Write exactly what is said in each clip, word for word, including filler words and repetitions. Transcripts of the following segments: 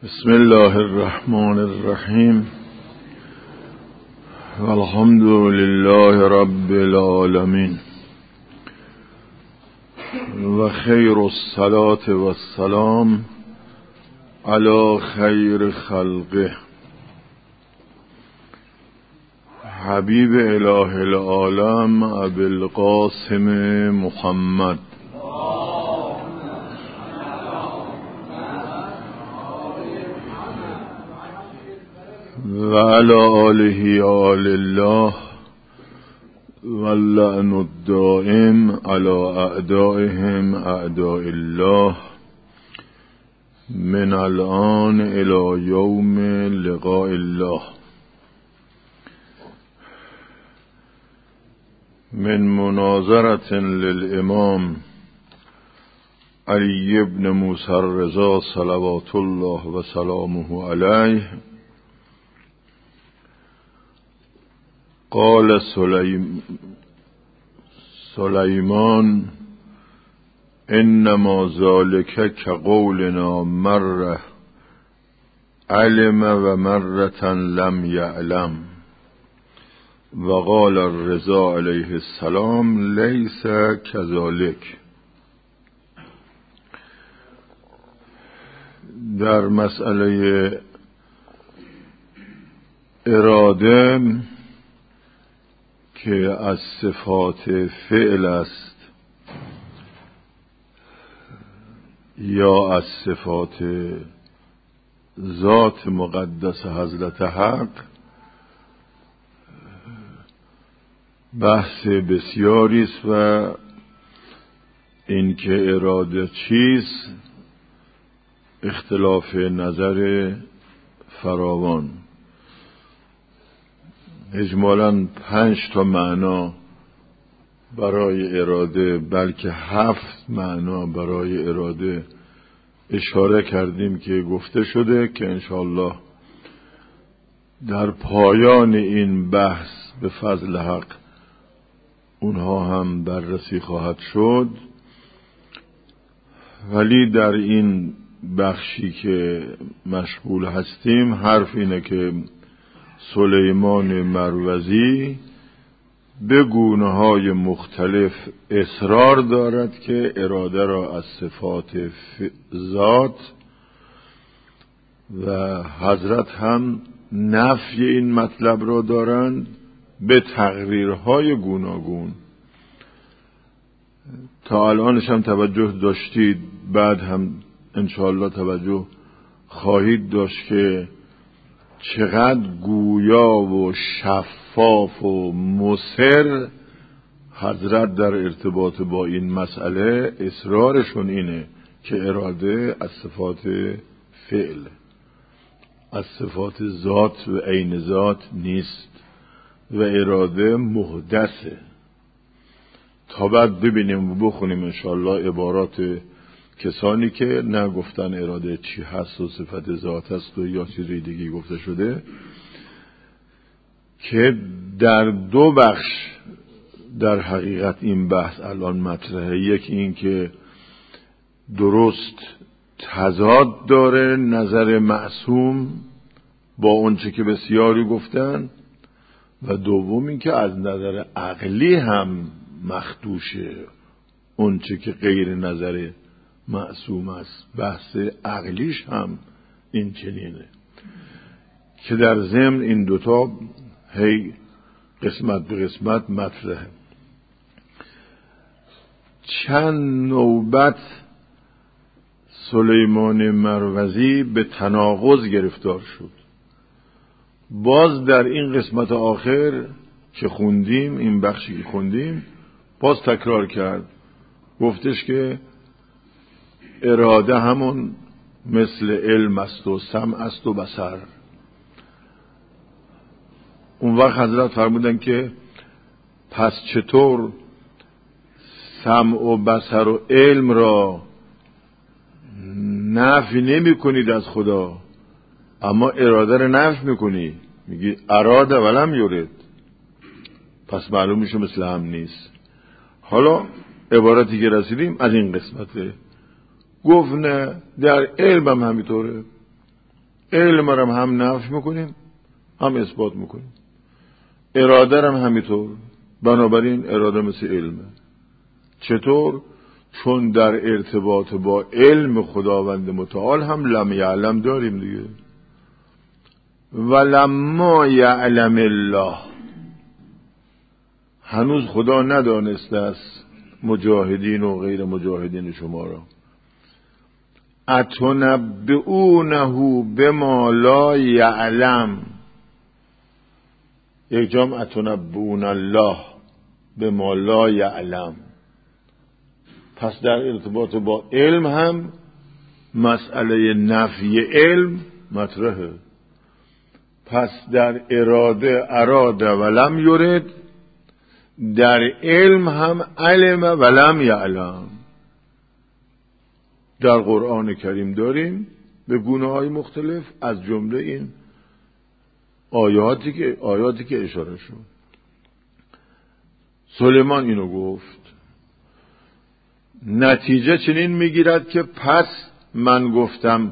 بسم الله الرحمن الرحیم والحمد لله رب العالمین و خیر الصلاة و السلام علی خیر خلقه حبیب اله العالم ابی القاسم محمد و علی آله آل الله واللعن الدائم علی اعدائهم اعداء الله من الان الى یوم لقاء الله. من مناظرة للامام علی بن موسی الرضا صلوات الله و سلامه علیه قال سلیم سلیمان انما ذلك كقولنا مره علم و مرة لم يعلم و قال الرضا علیه السلام لیس كذلك. در مسئله اراده که از صفات فعل است یا از صفات ذات مقدس حضرت حق بحث بسیاری است و این که اراده چیست اختلاف نظر فراوان. اجمالاً پنج تا معنا برای اراده بلکه هفت معنا برای اراده اشاره کردیم که گفته شده که انشاءالله در پایان این بحث به فضل حق اونها هم بررسی خواهد شد. ولی در این بخشی که مشغول هستیم حرف اینه که سلیمان مروزی به گونه‌های مختلف اصرار دارد که اراده را از صفات ذات و حضرت هم نفی این مطلب را دارند به تقریرهای گوناگون. تا الانش هم توجه داشتید، بعد هم انشاءالله توجه خواهید داشت که چقدر گویا و شفاف و مصر حضرت در ارتباط با این مسئله. اصرارشون اینه که اراده از صفات فعل، از صفات ذات و عین ذات نیست و اراده محدثه. تا بعد ببینیم و بخونیم انشاءالله عبارات کسانی که نگفتن اراده چی هست و صفت ذات هست و یا چیزی دیگه گفته شده، که در دو بخش در حقیقت این بحث الان مطرحه. یکی این که درست تضاد داره نظر معصوم با اونچه که بسیاری گفتن، و دوم این که از نظر عقلی هم مخدوشه اونچه که غیر نظر معصوم است. بحث عقلیش هم این چنینه که در ضمن این دوتا هی قسمت به قسمت مطرحه. چند نوبت سلیمان مروزی به تناقض گرفتار شد. باز در این قسمت آخر که خوندیم، این بخشی که خوندیم، باز تکرار کرد، گفتش که اراده همون مثل علم است و سمع است و بصر. اون وقت حضرت فرمودن که پس چطور سمع و بصر و علم را نفی نمی کنید از خدا اما اراده را نفی میکنی؟ میگی اراده ولم یورد، پس معلوم میشه مثل هم نیست. حالا عبارتی که رسیدیم از این قسمته، گفت نه در علم هم همینطوره. علم رو هم نفی میکنیم هم اثبات میکنیم، اراده رو هم همینطور. بنابراین اراده مثل علمه. چطور؟ چون در ارتباط با علم خداوند متعال هم لم یعلم داریم دیگه. ولما یعلم الله، هنوز خدا ندانسته است مجاهدین و غیر مجاهدین شما را. اتنبئونه بما لا یعلم، یک جام اتنبئون الله بما لا یعلم. پس در ارتباط با علم هم مسئله نفی علم مطرحه. پس در اراده اراده ولم یرد، در علم هم علم ولم یعلم. در قرآن کریم داریم به گونه‌های مختلف، از جمله این آیاتی که آیاتی که اشاره شد. سلیمان اینو گفت. نتیجه چنین میگیرد که پس من گفتم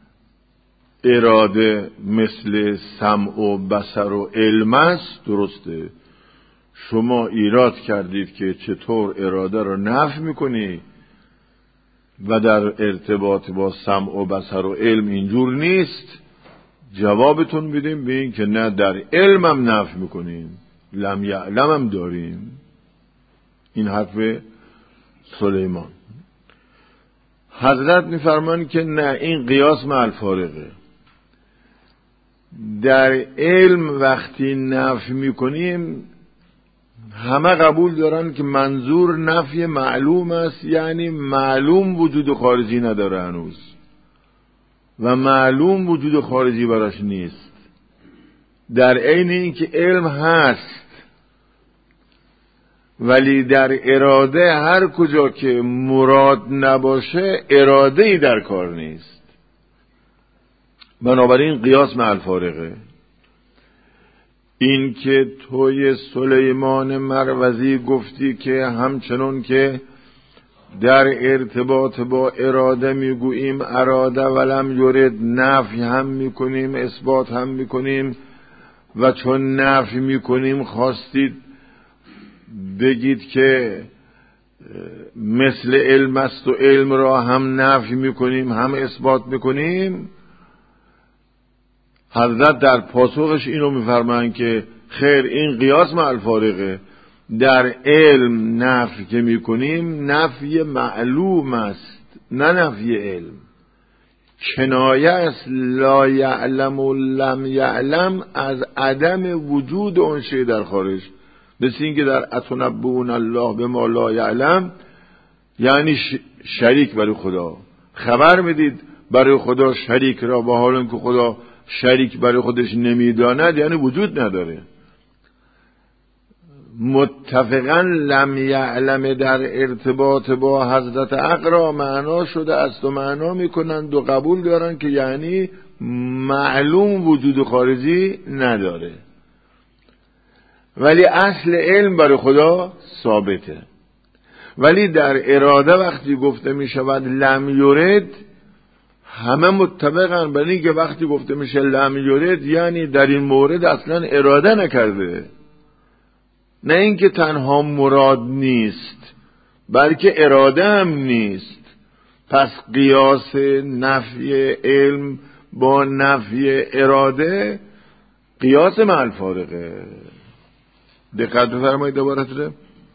اراده مثل سمع و بصر و علم است، درسته. شما ایراد کردید که چطور اراده رو نفی میکنی و در ارتباط با سمع و بصر و علم اینجور نیست. جوابتون میدیم به این که نه، در علمم نفی میکنیم، لم یعلمم داریم. این حرف سلیمان. حضرت میفرمان که نه، این قیاس مع الفارقه. در علم وقتی نفی میکنیم همه قبول دارن که منظور نفی معلوم است، یعنی معلوم وجود خارجی نداره هنوز و معلوم وجود خارجی براش نیست. در عین این که علم هست ولی در اراده هر کجا که مراد نباشه اراده‌ای در کار نیست. بنابراین قیاس مع الفارقه. این که توی سلیمان مروزی گفتی که همچنان که در ارتباط با اراده میگوییم اراده ولم یرد، نفی هم میکنیم اثبات هم میکنیم، و چون نفی میکنیم خواستید بگید که مثل علم است و علم را هم نفی میکنیم هم اثبات میکنیم. حضرت در پاسخش اینو میفرمایند که خیر، این قیاس مع الفارقه. در علم نفی که میکنیم نفی معلوم است، نه نفی علم. کنایه است لا یعلم و لم یعلم از عدم وجود اون شی در خارج. مثل این که در اتنبئون الله بما لا یعلم، یعنی شریک برای خدا خبر میدید برای خدا شریک را، با حال اینکه خدا شریک برای خودش نمیداند، یعنی وجود نداره. متفقا لم یعلم در ارتباط با حضرت اقرا معنا شده است و معنا میکنند و قبول دارن که یعنی معلوم وجود خارجی نداره، ولی اصل علم برای خدا ثابته. ولی در اراده وقتی گفته می شود لم یرد، همه متفقن بر این که وقتی گفته میشه لم یرد یعنی در این مورد اصلا اراده نکرده، نه اینکه تنها مراد نیست بلکه اراده هم نیست. پس قیاس نفی علم با نفی اراده قیاس مع الفارقه. دقت بفرمایید دوباره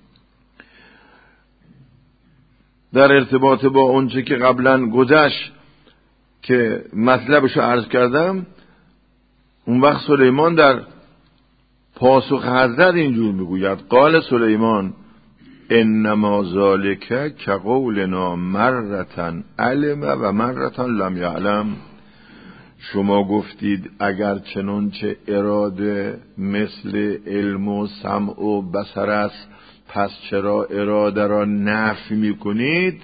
در ارتباط با اونچه که قبلا گذشت که مطلبشو عرض کردم. اون وقت سلیمان در پاسخ حضرت اینجور میگوید قال سلیمان انما ذالک کقولنا مرتن علم و مرتن لم یعلم. شما گفتید اگر چنانچه اراده مثل علم و سمع و بصر است، پس چرا اراده را نفی میکنید؟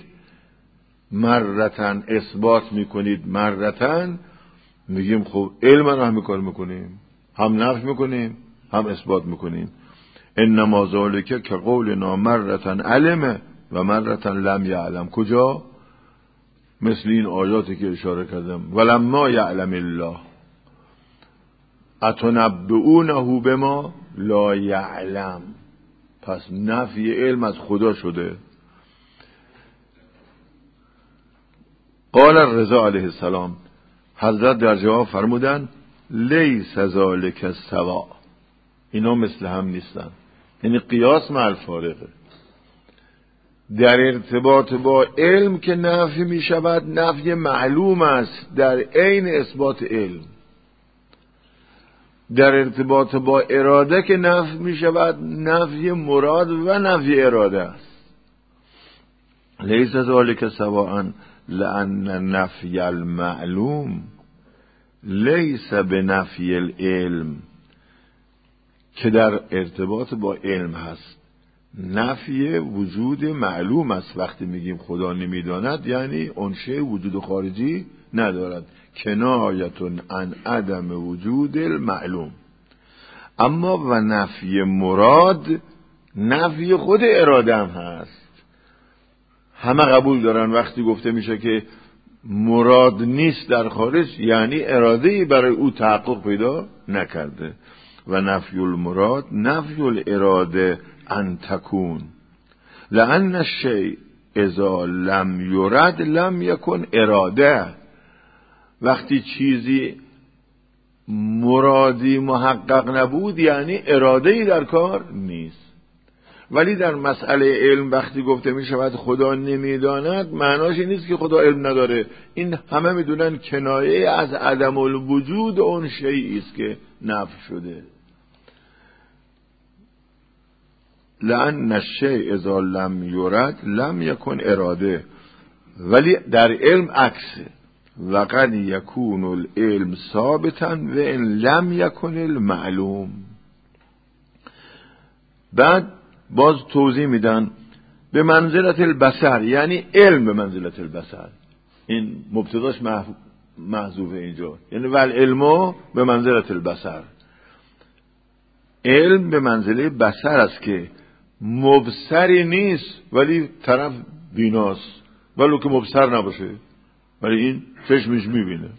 مرتن اثبات میکنید، مرتن میگیم خب علم را هم کار میکنیم، هم نفی میکنیم هم اثبات میکنیم. انما ذالک که قولنا مرتن علم و مرتن لم یعلم. کجا؟ مثل این آیاتی که اشاره کردم ولما یعلم الله. اتنبئونه بما لا یعلم، پس نفی علم از خدا شده. قال الرضا علیه السلام، حضرت در جواب فرمودن لیس ذالک سوا، اینا مثل هم نیستن، یعنی قیاس مع الفارقه. در ارتباط با علم که نفی می شود نفی معلوم است در عین اثبات علم. در ارتباط با اراده که نفی می شود نفی مراد و نفی اراده است. لیس ذالک سواء لأن نفی المعلوم لیس بنفی العلم، که در ارتباط با علم هست. نفی وجود معلوم است. وقتی میگیم خدا نمیداند یعنی اون شی وجود خارجی ندارد، کنایتون عن عدم وجود المعلوم. اما و نفی مراد نفی خود اراده هم هست. همه قبول دارن وقتی گفته میشه که مراد نیست در خارج یعنی اراده‌ای برای او تحقق پیدا نکرده. و نفی المراد نفی الاراده ان تکون، لأن الشیء اذا لم یرد لم یکن اراده. وقتی چیزی مرادی محقق نبود یعنی اراده‌ای در کار نیست. ولی در مسئله علم وقتی گفته می شود خدا نمیداند معناش این نیست که خدا علم نداره. این همه میدونن کنایه از عدم الوجود اون شیئی است که نفی شده. لأن الشیء اذا لم یرد لم یکن اراده. ولی در علم عکسه، وقد یکون العلم ثابتا و ان لم یکن المعلوم. بعد باز توضیح میدن به منزلت البصر، یعنی علم به منزلت البصر. این مبتداش محذوفه اینجا، یعنی ول علم به منزلت البصر. علم به منزله بصر است که مبصری نیست ولی طرف بیناست، ولو که مبصر نباشه ولی این چشمش میبینه.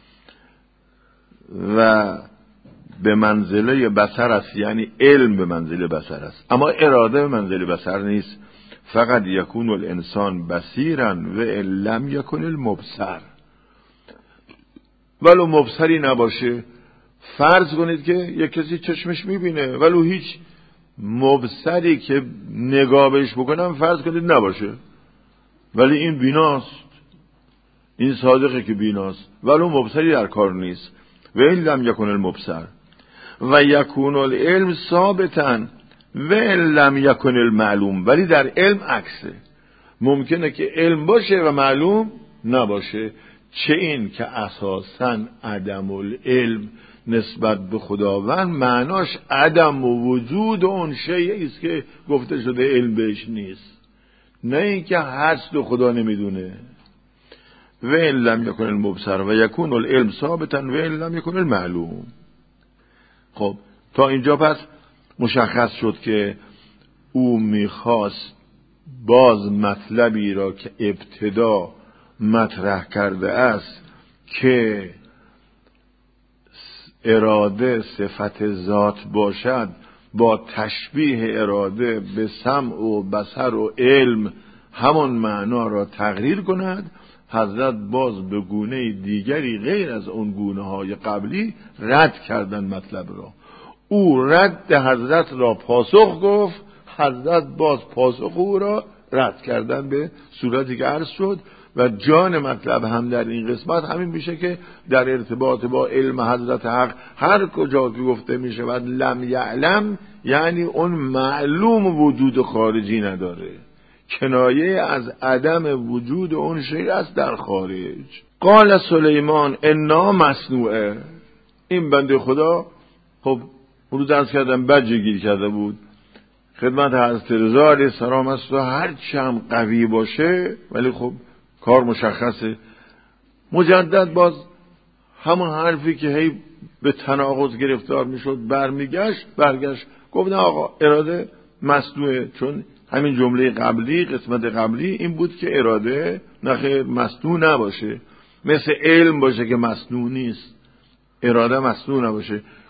و به منزله بصر است، یعنی علم به منزله بصر است، اما اراده به منزله بصر نیست. فقط یکون الانسان بصیرا و لم یکن المبصر. ولو مبصری نباشه، فرض کنید که یک کسی چشمش میبینه ولو هیچ مبصری که نگاه بهش بکنم فرض کنید نباشه، ولی این بیناست، این صادقه که بیناست ولو مبصری در کار نیست. و این لم یکن المبصر و یکون العلم ثابتا و لم یکن المعلوم. ولی در علم عکسه، ممکنه که علم باشه و معلوم نباشه. چه این که اساساً عدم العلم نسبت به خداوند معناش عدم و وجود اون شیئی است که گفته شده علم بهش نیست، نه اینکه هست و خدا نمیدونه. و ان لم یکن المبصر و یکون العلم ثابتا و ان لم یکن المعلوم. خب تا اینجا پس مشخص شد که او میخواست باز مطلبی را که ابتدا مطرح کرده است که اراده صفت ذات باشد با تشبیه اراده به سمع و بصر و علم همان معنا را تقریر کند. حضرت باز به گونه دیگری غیر از اون گونه های قبلی رد کردن مطلب را. او رد حضرت را پاسخ گفت، حضرت باز پاسخ او را رد کردن به صورتی که عرض شد. و جان مطلب هم در این قسمت همین میشه که در ارتباط با علم حضرت حق هر کجا که گفته میشه و لم یعلم یعنی اون معلوم وجود خارجی نداره، کنایه از عدم وجود اون شیء است در خارج. قال سلیمان انا مصنوعه. این بنده خدا خب رو درس کردن بجه گیر کرده بود، خدمت حضرت رضا علیه السلام است و هر چم قوی باشه ولی خب کار مشخصه. مجدد باز همون حرفی که هی به تناقض گرفتار میشد برمیگشت برگشت گفت نه آقا اراده مصنوعه، چون همین جمله قبلی قسمت قبلی این بود که اراده نخیر مصنوع نباشه، مثل علم باشه که مصنوع نیست، اراده مصنوع نباشه.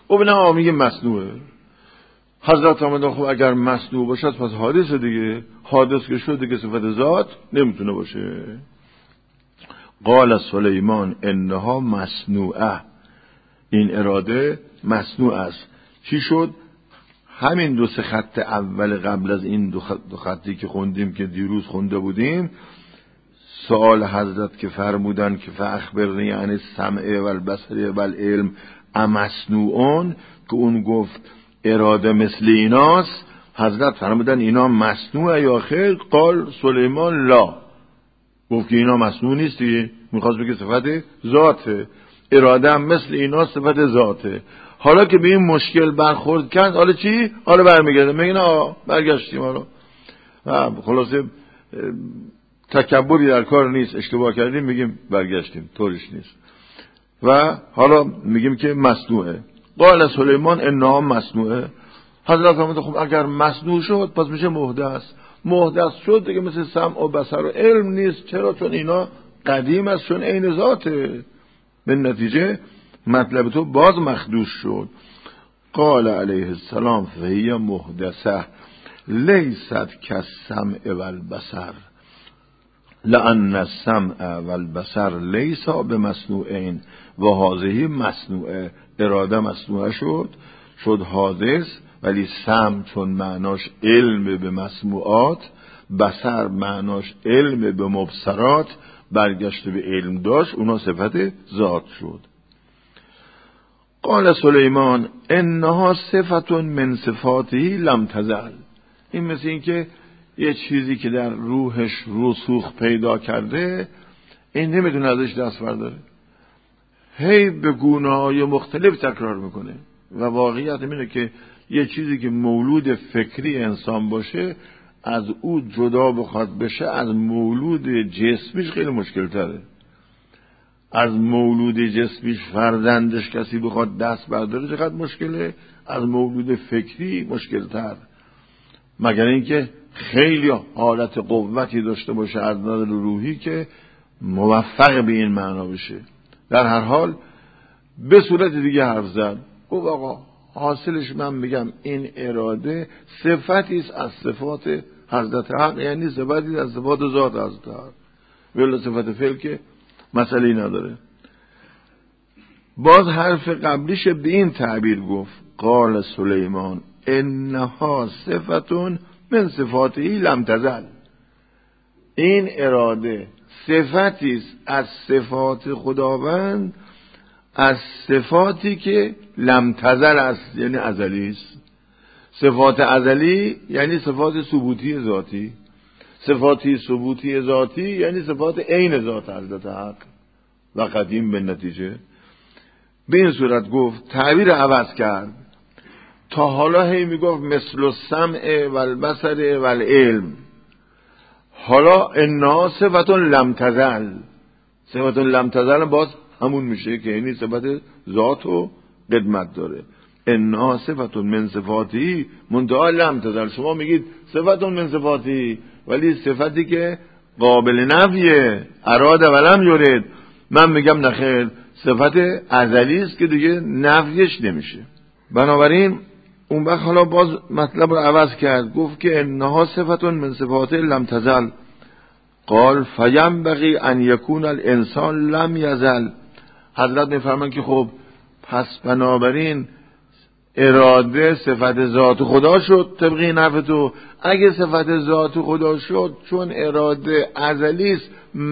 او نه میگه مصنوعه. حضرت آمدن خب اگر مصنوع باشد پس حادثه دیگه، حادث که شد دیگه صفت ذات نمیتونه باشه. قال سلیمان انها مصنوعه، این اراده مصنوع است. چی شد؟ همین دو سه خط اول قبل از این دو, خط دو خطی که خوندیم که دیروز خونده بودیم، سوال حضرت که فرمودن که فاخبرنی عن السمع والبصر والعلم امصنوعون، که اون گفت اراده مثل ایناست، حضرت فرمودن اینا مصنوعه یا خیر؟ قال سلیمان لا، گفت که اینا مصنوع نیستی، میخواست بگه صفت ذاته، اراده هم مثل اینا صفت ذاته. حالا که به این مشکل برخورد کرد، حالا چی؟ حالا برمیگرده میگه نه برگشتیم، حالا خلاصه تکبری در کار نیست، اشتباه کردیم میگیم برگشتیم، طورش نیست. و حالا میگیم که مصنوعه. قال سلیمان انها مصنوعه. حضرت فرمود خب اگر مصنوع شد پس میشه محدث. محدث شد دیگه مثل سمع و بصر و علم نیست. چرا؟ چون اینا قدیم است، چون عین ذاته. به نتیجه مطلب تو باز مخدوش شد. قال علیه السلام فهی محدثه لیست کالسمع والبصر لأن السمع والبصر لیسا بمصنوعین و هذه مصنوعه. اراده مصنوعه شد، شد حادث، ولی سمع چون معناش علم به مسموعات، بصر معناش علم به مبصرات، برگشت به علم داشت، اونا صفت ذات شد. قال سلیمان انها صفت من صفاته لم تزل. این مثل این که یه چیزی که در روحش رسوخ پیدا کرده، این نمیتونه ازش دست برداره، هی به گونه‌های مختلف تکرار میکنه. و واقعیت اینه که یه چیزی که مولود فکری انسان باشه، از او جدا بخواد بشه از مولود جسمیش خیلی مشکل تره. از مولود جسمیش فرزندش کسی بخواد دست برداره چقدر مشکله، از مولود فکری مشکل تر، مگر اینکه خیلی حالت قوتی داشته باشه از نظر روحی که موفق به این معنا بشه. در هر حال به صورت دیگه حرف زد، گفت آقا حاصلش من میگم این اراده صفتی است از صفات حضرت حق، یعنی صفتی از صفات ذات حضرت حق، ولی صفت فعل که مسئله نداره. باز حرف قبلیش به این تعبیر گفت قال سلیمان انها صفتون من صفاتی لم تزل. این اراده صفتی است از صفات خداوند، از صفاتی که لم تزل است، یعنی ازلی است. صفات ازلی یعنی صفات ثبوتی ذاتی، صفاتی ثبوتی ذاتی یعنی صفات عین ذات حضرت حق و قدیم. به نتیجه به این صورت گفت، تعبیر عوض کرد. تا حالا هی میگفت مثل السمع والبصر والعلم، حالا انها صفتون لم تزل. صفتون لم تزل باز همون میشه که یعنی صفت ذات و قدمت داره. انها صفتون من صفاتی منتها لم تزل. شما میگید صفتون من صفاتی، ولی صفتی که قابل نفیه، اراده ولم یرد. من میگم نخیر، صفت ازلی است که دیگه نفیش نمیشه. بنابراین اون وقت حالا باز مطلب رو عوض کرد، گفت که انها صفتون من صفات لم تزل. قال فینبغی ان یکون الانسان لم یزل. حضرت میفرمان که خب پس بنابراین اراده صفت ذات خدا شد طبق این حرف تو. اگه صفت ذات خدا شد، چون اراده ازلی است،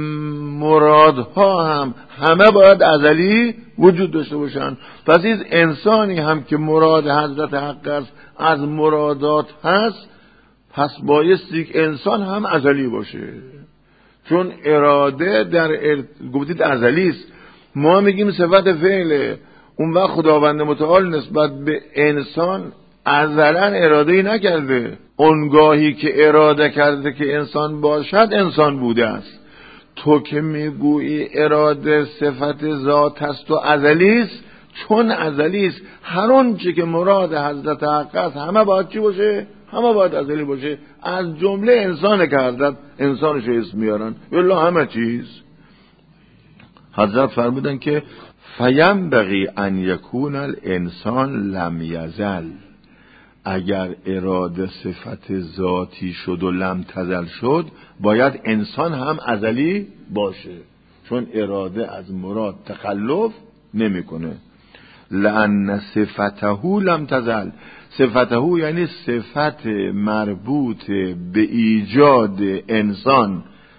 مرادها هم همه باید ازلی وجود داشته باشن. پس این انسانی هم که مراد حضرت حق است از مرادات هست، پس بایستی که انسان هم ازلی باشه، چون اراده در ار... گفتید ازلی است. ما میگیم صفت فعله، اون وقت خداوند متعال نسبت به انسان ازلا اراده‌ای نکرده. اونگاهی که اراده کرده که انسان باشد، انسان بوده است. تو که میگویی اراده صفت ذات است و ازلی است، چون ازلی است هر آنچه که مراد حضرت حق است همه باید چی باشه؟ همه باید ازلی باشه، از جمله انسان که حضرت انسانش اسم میارن، والله همه چیز. حضرت فرمودن که فینبغی ان یکون الانسان لم یزل، اگر اراده صفت ذاتی شد و لم تزل شد باید انسان هم ازلی باشه، چون اراده از مراد تخلف نمیکنه. لأن صفته لم تزل، صفته یعنی صفت مربوط به ایجاد انسان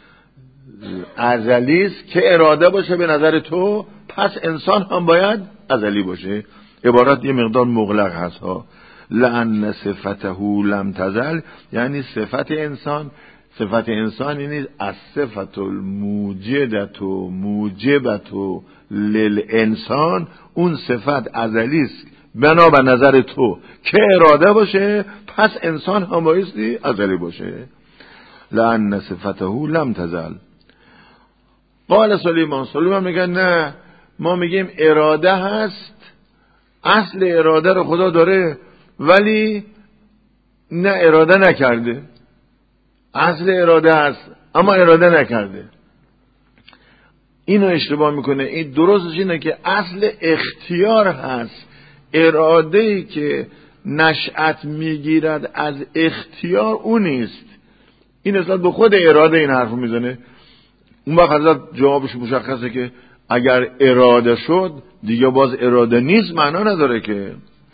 ازلی است که اراده باشه به نظر تو، پس انسان هم باید ازلی باشه. عبارت یه مقدار مغلق هست ها. لأن صفته لم تزل یعنی صفت انسان، صفت انسان یعنی از صفت الموجدت و موجبت و للانسان، اون صفت ازلی است بنا به نظر تو که اراده باشه، پس انسان هم بایستی ازلی باشه. لأن صفته لم تزل. قال سلیمان، سلیمان میگه نه، ما میگیم اراده هست، اصل اراده رو خدا داره ولی نه اراده نکرده. اصل اراده هست اما اراده نکرده. اینو اشتباه میکنه. این درستش اینه که اصل اختیار هست، اراده‌ای که نشأت میگیرد از اختیار اون نیست. این اصلا به خود اراده این حرفو میزنه. اون وقت حضرت جوابش مشخصه که اگر اراده شد دیگه باز اراده نیست، معنا نداره که.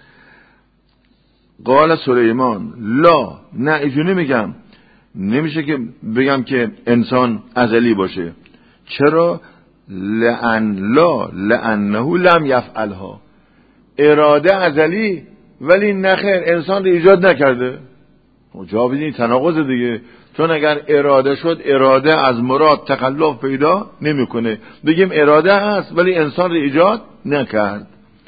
قال سلیمان لا، نه اینجوری میگم، نمیشه که بگم که انسان ازلی باشه. چرا؟ لأن لا لأنه لم یفعلها، اراده ازلی ولی نخیر انسان رو ایجاد نکرده. جواب این تناقض دیگه، چون اگر اراده شد اراده از مراد تخلف پیدا نمیکنه. بگیم اراده هست ولی انسان رو ایجاد نکرد.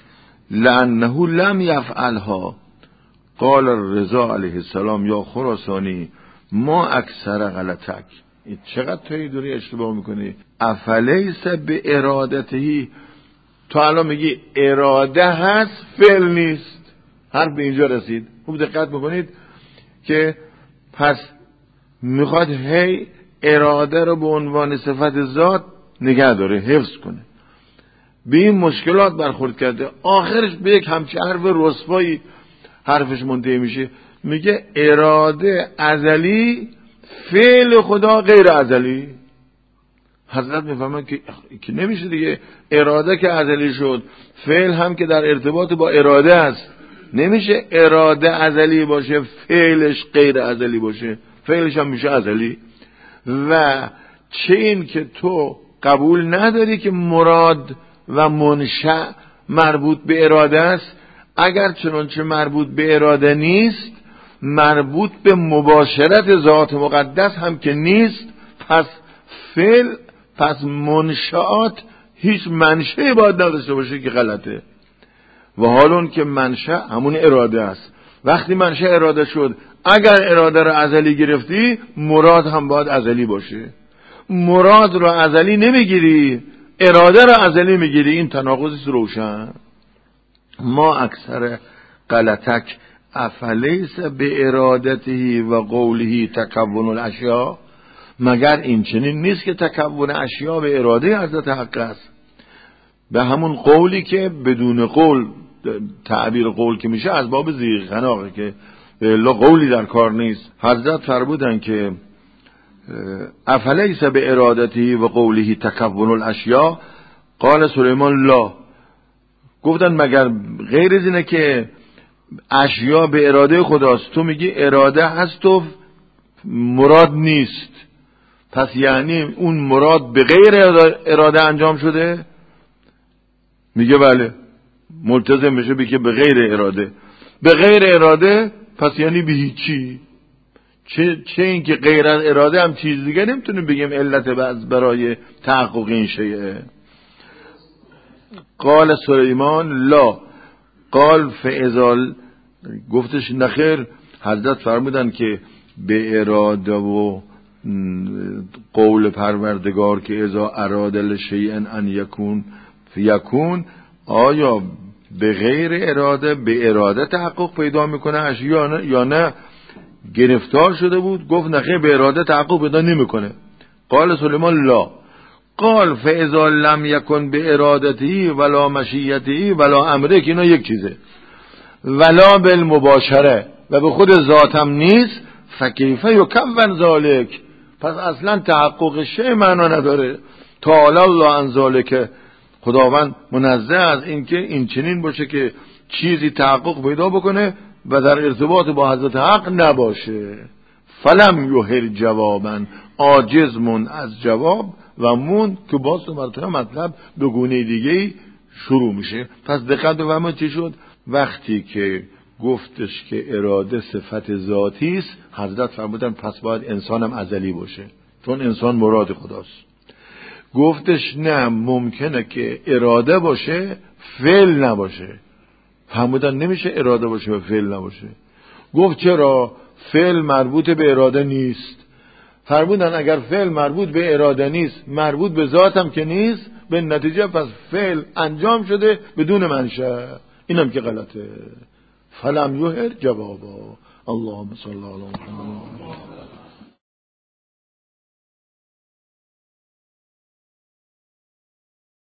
لأنه لم یفعلها. قال رضا علیه السلام یا خراسانی ما اکثر غلطک. چقدر توی دوری اشتباه میکنی. افلیس به ارادتهی، تو الان میگی اراده هست فعل نیست. حرف به اینجا رسید. خوب دقت بکنید که پس میخواد هی اراده رو به عنوان صفت ذات نگه داره، حفظ کنه. به این مشکلات برخورد کرده، آخرش به یک همچه حرف رسوایی حرفش منتهی میشه. میگه اراده ازلی، فعل خدا غیر ازلی. حضرت میفهمن که که نمیشه دیگه، اراده که ازلی شد فعل هم که در ارتباط با اراده است، نمیشه اراده ازلی باشه فعلش غیر ازلی باشه، فعلش هم میشه ازلی. و چه این که تو قبول نداری که مراد و منشأ مربوط به اراده است، اگر چنانچه مربوط به اراده نیست مربوط به مباشرت ذات مقدس هم که نیست، پس فعل پس منشآت هیچ منشأ باید نداشته باشه که غلطه. و حال اون که منشأ همون اراده است. وقتی منشأ اراده شد، اگر اراده رو ازلی گرفتی مراد هم باید ازلی باشه. مراد رو ازلی نمیگیری، اراده رو ازلی میگیری، این تناقضی روشن. ما اکثر غلطک افلیس به ارادته و قوله تکون الاشیاء، مگر این چنین نیست که تکون اشیاء به اراده حضرت حق است؟ به همون قولی که بدون قول، تعبیر قول که میشه از باب زیغ خناقه که لا قولی در کار نیست. حضرت فرمودن که افلیس به ارادته و قوله تکون الاشیاء. قال سلیمان لا، گفتن مگر غیر از اینه که اشیا به اراده خداست، تو میگی اراده هست و مراد نیست، پس یعنی اون مراد به غیر اراده انجام شده؟ میگه بله. ملتزم بشه بگه به غیر اراده. به غیر اراده پس یعنی به هیچی. چه چه این که غیر از اراده هم چیز دیگه نمیتونیم بگیم علت بعض برای تحقق این شیء. قال سلیمان لا. قال فاذا، گفتش نخیر. حضرت فرمودن که به اراده و قول پروردگار که اذا اراد لشیء ان یکون فیکون، آیا به غیر اراده به اراده تحقق پیدا میکنه اشیا یا نه؟ گرفتار شده بود گفت نخیر به اراده تحقق پیدا نمیکنه. قال سلیمان لا. قال فاذا لم یکن به ارادتی ولا مشیتی ولا امره، که اینا یک چیزه، ولا بالمباشره و به خود ذاتم نیست، فکیفه یکون ذالک، پس اصلا تحقق شیء معنا نداره. تعالی الله عن ذالک، خداوند منزه از اینکه این چنین باشه که چیزی تحقق پیدا بکنه و در ارتباط با حضرت حق نباشه. فلم یهر جوابا، عاجز من از جواب و من که باز تو مرتبه مطلب دو گونه دیگه شروع میشه. پس دقت بفرمایید چی شد. وقتی که گفتش که اراده صفت ذاتی است، حضرت فرمودن پس باید انسانم ازلی باشه، چون انسان مراد خداست. گفتش نه، ممکنه که اراده باشه فعل نباشه. فرمودن نمیشه اراده باشه و فعل نباشه. گفت چرا؟ فعل مربوط به اراده نیست. فرمودن اگر فعل مربوط به اراده نیست، مربوط به ذاتم که نیست، به نتیجه پس فعل انجام شده بدون منشأ. اینم که غلطه. فلم یهر جوابا. اللهم صل علی محمد.